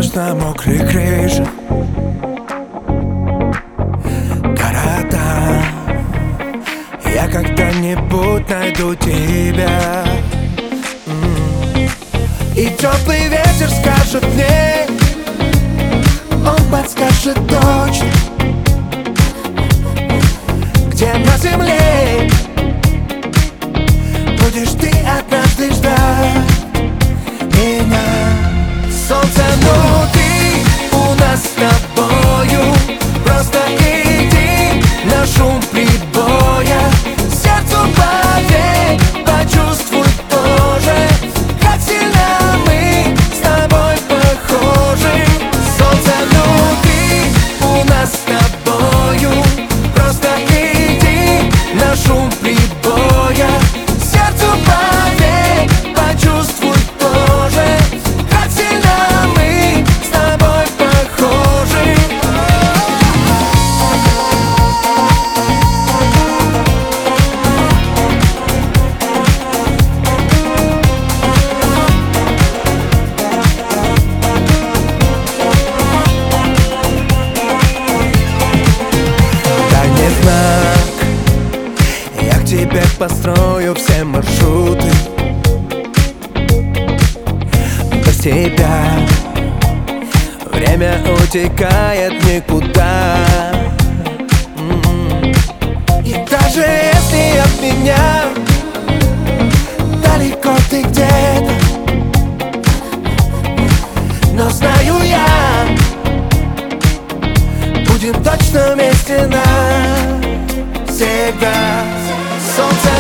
дождь на мокрой крыше, города. Я когда-нибудь найду тебя. И теплый ветер скажет мне, он подскажет точно, где на земле будешь ты однажды ждать меня. Солнце внутри у нас с тобою, просто иди на шум прибоя. Сердцу поверь, почувствуй тоже, как сильно мы с тобой похожи. Солнце внутри у нас с тобою, просто иди на шум прибоя. Сердцу поверь, почувствуй тоже, как сильно мы с тобой похожи. Дай мне знак, я к тебе построю все маршруты. Без тебя время утекает никуда. И даже если от меня далеко ты где-то, но знаю я, будем точно вместе навсегда. Солнце